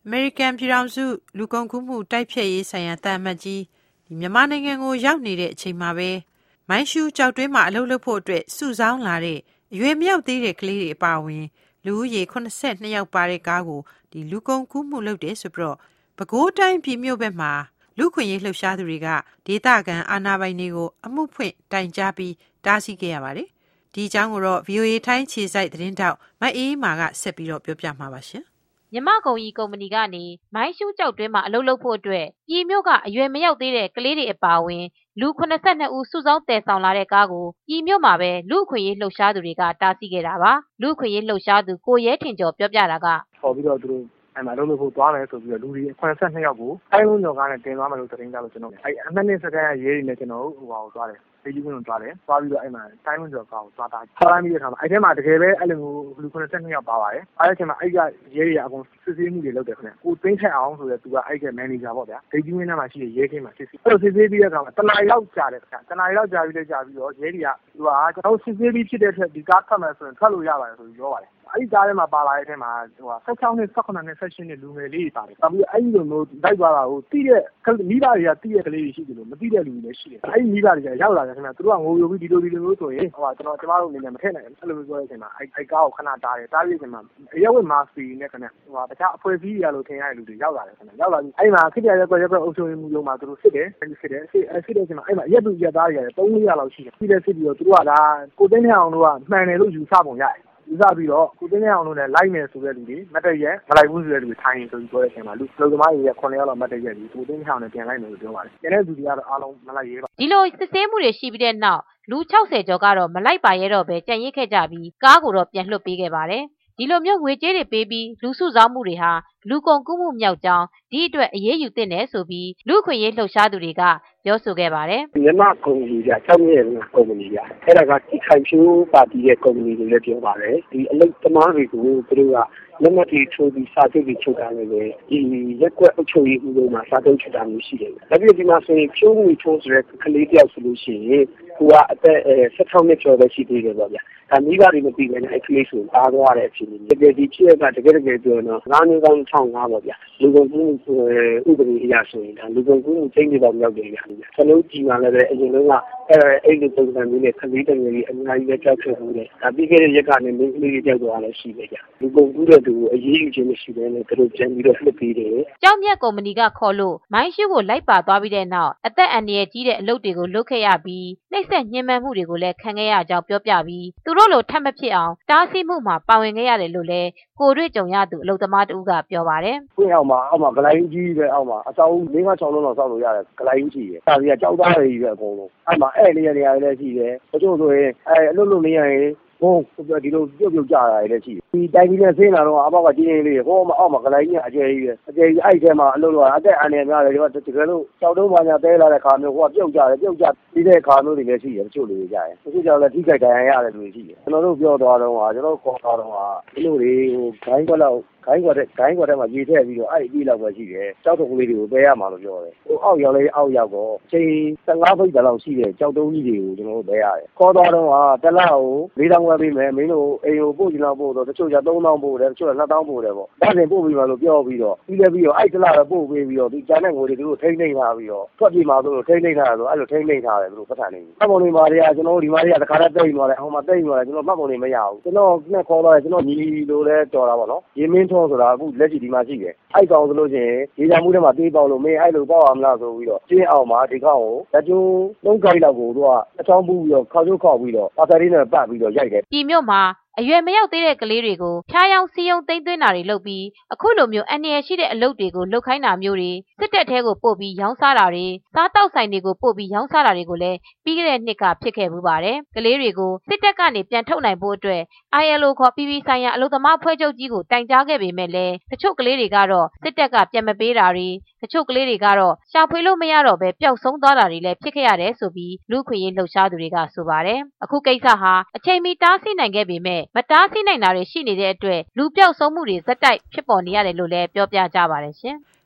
အမေရိကန်ပြည်ထောင်စုလူကုန်ကူးမှုတိုက်ဖျက်ရေးဆိုင်ရာတန်အမတ်ကြီးမြန်မာနိုင်ငံကိုရောက်နေတဲ့အချိန်မှာပဲမိုင်းရှူးကြောက်တွင်းမှာအလုပ်လုပ်ဖို့အတွက်စုဆောင်းလာတဲ့အရွယ်မရောက်သေးတဲ့ကလေးတွေအပါအဝင်လူဦးရေ82ယောက်ပါတဲ့ကားကိုလူကုန်ကူးမှုလုပ်တယ်ဆိုပြီးတော့ပဲခူးတိုင်းပြည်မြို့ဘက်မှာလူခွင့်ရေးလှုပ်ရှားသူတွေကဒေသခံအာဏာပိုင်တွေကိုအမှုဖွင့်တိုင်ကြားပြီးတားဆီးခဲ့ရပါတယ်။ဒီအကြောင်းကိုတော့ VOA ထိုင်းခြေစိုက်သတင်းတောက်မအေးမာကဆက်ပြီးတော့ပြောပြမှာပါရှင်။မြမကုံကြီးကုမ္ပဏီကနေမိုင်းရှူးကြောက်တွင်းမှာအလုပ်လုပ်ဖို့အတွက်ပြည်မြို့ကအရွယ်မရောက်သေးတဲ့ကလေးတွေအပါအဝင်လူ82ဦးစုဆောင်းတည်ဆောင်လာတဲ့ကားကိုပြည်မြို့မှာပဲလူခွင့်ရေးလှုပ်ရှားသူတွေကတားဆီးခဲ့တာပါ။လူခွင့်ရေးလှုပ်ရှားသူကိုရဲထင်ကျော်ပြောပြတာကခေါ်ပြီးတော့သူတို့အဲ့မှာလုပ်ဖို့သွားမယ်ဆိုပြီးတော့လူတွေ82ယောက်ကိုတိုင်းလုံးကျော်ကားနဲ့တင်သွားမယ်လို့သတင်းကြလို့ကျွန်တော်အဲ့အမှတ်နဲ့စကန်ရဲတွေနဲ့ကျွန်တော်တို့ဟိုပါကိုသွားတယ်ဒေးကြီးဝင်သွားတယ်သွားပြီးတော့အဲ့မှာတိုင်းလုံးကျော်ကားကိုသွားတာထားလိုက်ပြီးတဲ့အခါမှာအဲ့ထဲမှာတကယ်ပဲအဲ့လိုလူ82ယောက်ပါပါတယ်အဲ့ဒီအချိန်မှာအဲ့ကရဲတွေအကုန်စစ်ဆေးမှုတွေလုပ်တယ်ခင်ဗျကိုသိန်းထက်အောင်ဆိုတဲ့သူကအဲ့ကမန်နေဂျာပေါ့ဗျာဒေးကြီးဝင်ထဲမှာရှိတဲ့ရဲခင်းမှာစစ်ဆေးအဲ့လိုစစ်ဆေးပြီးတဲ့အခါမှာတနားရောက်ကြာတယ်ခင်ဗျတနားရောက်ကြာပြီးတော့ရဲတွေကသူကကျွန်တော်စစ်ဆေးပြီးဖြစ်တဲ့အတွက်ဒီကားထွက်မယ်ဆိုရင်ထွက်လို့ရပါတယ်ဆိုပြီးပြောပါတယ်အဲ့ဒီကားထဲမှာပါလာတဲ့အထဲမှာ16နှစ်18နှစ်18နှစ်လူငယ်လေးတွေပါတယ်။နောက်ပြီးအဲ့ဒီလိုမျိုးလိုက်သွားတာကိုတိတဲ့မိဘတွေကတိတဲ့ကလေးတွေရှိတယ်လို့မတိတဲ့လူတွေလည်းရှိတယ်။အဲ့ဒီမိဘတွေကရောက်လာတယ်ခင်ဗျာ။သူတို့ကငိုယိုပြီးဒီလိုမျိုးဆိုရင်ကျမတို့အနေနဲ့မထည့်နိုင်ဘူး။အဲ့လိုမျိုးပြောတဲ့အချိန်မှာအဲ့ကားကိုခဏတားတယ်။တားပြီးအချိန်မှာအရက်ဝတ်မာစတီနဲ့ခင်ဗျာတခြားအဖွဲ့အစည်းတွေလို့ထင်ရတဲ့လူတွေရောက်လာတယ်ခင်ဗျာ။ရောက်လာပြီးအဲ့မှာခစ်ကြရက်ကွက်အုပ်ချုပ်ရေးမှူးရုံးမှာသူတို့စစ်တယ်။စစ်တဲ့အချိန်မှာအဲ့မှာရက်သူရက်သားတွေ3-400လောက်ရှိတယ်။ပြီးတဲ့စစ်ပြီးတော့သူတို့ကဒါကိုသိန်းထက်အောင်တို့ကမှန်တယ်လို့ယူဆပုံရတယ်။ယူဆပြီးတော့ကိုသိန်းအောင်လို့လည်းလိုက်မယ်ဆိုတဲ့လူတွေမတ်တရက်မလိုက်ဘူးဆိုတဲ့လူတွေထိုင်ဆိုပြီးပြောတဲ့အချိန်မှာလူသမားတွေ9ယောက်လောက်မတ်တရက်ပြီးကိုသိန်းအောင်နဲ့ပြန်လိုက်မယ်လို့ပြောပါတယ်။ကျန်တဲ့လူတွေကတော့အားလုံးမလိုက်ရဲပါဒီလိုစစ်ဆေးမှုတွေရှိပြီးတဲ့နောက်လူ60ကျော်ကတော့မလိုက်ပါရဲတော့ပဲကြံ့ရစ်ခဲ့ကြပြီးကားကိုတော့ပြန်လွှတ်ပေးခဲ့ပါတယ်။ဒီလိုမျိုးငွေကြေးတွေပေးပြီးလူစုဆောင်းမှုတွေဟာလူကုန်ကူးမှုမြောက်ကြောင်းဒီအတွက်အရေးယူသင့်တယ်ဆိုပြီးလူခွင့်ရေးလှုပ်ရှားသူတွေကပြောဆိုခဲ့ပါတယ်။မြန်မာကုမ္ပဏီက6နှစ်ကုမ္ပဏီကအဲ့ဒါကဒီခိုင်ဖြိုးပါတီရဲ့ကုမ္ပဏီတွေလည်းပြောပါတယ်။ဒီအလုပ်သမားတွေကိုသူတို့ကလက်မှတ်တွေထိုးပြီးစာချုပ်တွေချုပ်ထားတယ်လေဒီရက်ကွက်အုပ်ချုပ်ရေးဦးလုံးမှာစာချုပ်ချုပ်တာမျိုးရှိတယ်။ဒါပြီးဒီမှာဆိုရင်ဖြိုးငွေထိုးဆိုတဲ့ကလေးတယောက်ဆိုလို့ရှိရင်သူကအသက်16နှစ်ကျော်ပဲရှိသေးတယ်ပေါ့ဗျာ။ဒါမိဘတွေမပြီးဘဲနဲ့အဲ့ကလေးဆိုပါသွားတဲ့အချိန်တကယ်ဒီဖြစ်ရတာတကယ်ပြောရင်တော့9နှစ်ကောင်း1005ပေါ့ဗျာလူကုန်ကူးဥပဒေအရဆိုရင်ဒါလူကုန်ကူးချိန်တွေတော့ရောက်တယ်ဗျာကျွန်တော်ကြည်မှလည်းပဲအရင်ကအဲ့ဒီပုံစံမျိုးနဲ့ခလေးတငယ်ကြီးအများကြီးပဲကြောက်ခဲ့ဘူးလေဒါပြီးခဲ့တဲ့ရက်ကနေမင်းကလေးတွေကြောက်သွားလည်းရှိတယ်ဗျာလူကုန်ကူးတဲ့သူကိုအရေးယူခြင်းမရှိဘဲနဲ့သူတို့ပြန်ပြီးတော့လှစ်ပေးတယ်ကြောက်မြတ်ကုမ္ပဏီကခေါ်လို့မိုင်းရှုကိုလိုက်ပါသွားပြီးတဲ့နောက်အသက်အန္တရာယ်ကြီးတဲ့အလုပ်တွေကိုလုပ်ခဲ့ရပြီးနှိပ်စက်ညှဉ်းပန်းမှုတွေကိုလည်းခံခဲ့ရကြောင်းပြောပြပြီးသူတို့လိုထပ်မဖြစ်အောင်တားဆီးမှုမှာပါဝင်ခဲ့ရတယ်လို့လည်းကိုတွေ့ကြုံရသူအလုပ်သမားတူကပြောပါတယ်။ဖွင့်အောင်မှာဂလိုင်းကြီးပဲအောက်မှာအဆောင်5-6လုံးလောက်စောက်လို့ရတယ်ဂလိုင်းကြီးကြီးတယ်။ဒါစီကကြောက်သားတွေကြီးပဲအကုန်လုံး။အဲ့မှာနေရာလည်းရှိတယ်။တချို့ဆိုရင်အလုပ်လုပ်နေရရင်ဟိုဒီလိုပြုတ်ကြတာလည်းရှိတယ်။ဒီတိုင်းကြီးနဲ့ဆင်းလာတော့အပေါက်ကကြီးကြီးလေးဟိုအောက်မှာဂလိုင်းကြီးအကျယ်ကြီးပဲ။အကျယ်ကြီးအဲ့ထဲမှာအလုပ်လုပ်အသက်အန္တရာယ်များတယ်ဒီကတကယ်လို့ကြောက်တုံးမှညာတဲလာတဲ့ခါမျိုးဟိုကပြုတ်ကြပြီးတဲ့ခါမျိုးတွေလည်းရှိတယ်တချို့လူတွေကြရင်။တချို့ကြောင့်လည်းထိခိုက်ဒဏ်ရာရတယ်လူတွေရှိတယ်။ကျွန်တော်တို့ပြောသွားတော့ကျွန်တော်ခေါ်သွားတော့ဒီလိုတွေဟိုဂိုင်းကွက်လောက်ဂိုင်းကွက်ထဲမှာရေထည့်ပြီးတော့အဲ့ဒီလောက်ပဲရှိတယ်။ကြောက်တုံးကလေးတွေကိုတဲရမှာလို့ပြောတယ်။ဟိုအောက်ရောက်အောက်ရောက်တော့ချိန်15ဖိတ်လောက်ရှိတယ်ကြောက်တုံးကြီးတွေကိုကျွန်တော်တို့တဲရတယ်။ခေါ်သွားတော့တစ်လကို4000ဝယ်ပေးမယ်မင်းတို့အိမ်ကိုပို့ကြည့်တော့ပို့တော့တချို့က3000ပို့တယ်တချို့က2000ပို့တယ်ပေါ့။ဒါဆိုပို့ပြီးမှလို့ပြောပြီးတော့ပြီးလည်းပြီးတော့အဲ့တစ်လတော့ပို့ပေးပြီးတော့ဒီကျန်တဲ့ငွေတွေသူတို့ထိန်းသိမ်းထားပြီးတော့ထွက်ပြေးမှာဆိုလို့ထိန်းသိမ်းထားတယ်ဆိုအဲ့လိုထိန်းသိမ်းထားတယ်သူတို့ပတ်ထန်နေ။မှတ်ပုံတွေမှာတွေကကျွန်တော်တို့ဒီမှာတွေကတခါတည်းတိတ်သွားတယ်ဟိုမှာတိတ်သွားတယ်ကျွန်တော်မှတ်ပုံတွေမရဘူး။ကျွန်တော်နဲ့ခေါ်သွားတယ်ကျွန်တော်ညီလိုလဲတော်တာပေါ့နော်။ရေမင်းထုံးဆိုတာအခုလက်ရှိဒီမှာရှိတယ်။အဲ့ကောင်ဆိုလို့ရှိရင်ရေချမှုထဲမှာတေးပေါက်လို့မင်းအဲ့လိုပေါက်အောင်မလားဆိုပြီးတော့ကျင်းအောင်မှာဒီကောင်ကိုလက်ကျိုး3ခိုင်လောက်ကိုသူကအချောင်းပူပြီးတော့ခေါက်ချိုးခေါက်ပြီးတော့ပါတာလေးနဲ့ပတ်ပြီးတော့ရိုက်တယ်။ပြည်မြို့မှာအရွယ်မရောက်သေးတဲ့ကလေးတွေကိုဖျားယောင်းစီးယုံသိမ်းသွင်းတာတွေလုပ်ပြီးအခုလိုမျိုးအန္တရာယ်ရှိတဲ့အလုပ်တွေကိုလုပ်ခိုင်းတာမျိုးတွေစစ်တပ်ထဲကိုပို့ပြီးရောင်းစားတာတွေစားတောက်ဆိုင်တွေကိုပို့ပြီးရောင်းစားတာတွေကိုလည်းပြီးခဲ့တဲ့နှစ်ကဖြစ်ခဲ့မှုပါတယ်ကလေးတွေကိုစစ်တပ်ကနေပြန်ထုတ်နိုင်ဖို့အတွက် ILO ခေါ် ပြည်ဆိုင်ရာအလုပ်သမားဖွဲ့ချုပ်ကြီးကိုတိုင်ကြားခဲ့ပေမဲ့လည်းတချို့ကလေးတွေကတော့စစ်တပ်ကပြန်မပေးတာတွေတချို့ကလေးတွေကတော့ရှာဖွေလို့မရတော့ပဲပျောက်ဆုံးသွားတာတွေလည်းဖြစ်ခဲ့ရတယ်ဆိုပြီးလူခွင့်ရေးလှုပ်ရှားသူတွေကဆိုပါတယ်အခုကိစ္စဟာအချိန်မီတားဆီးနိုင်ခဲ့ပေမဲ့မတားဆီးနိုင်တာတွေရှိနေတဲ့အတွက်လူပျောက်ဆုံးမှုတွေဇက်တိုက်ဖြစ်ပေါ်နေရတယ်လို့လည်းပြောပြကြပါတယ်ရှင်